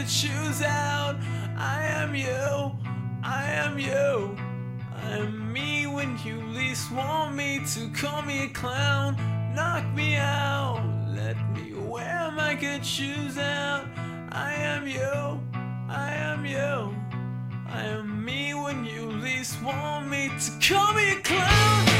shoes out. I am you, I am you. I am me when you least want me to. Call me a clown, knock me out. Let me wear my good shoes out. I am you, I am you. I am me when you least want me to. Call me a clown.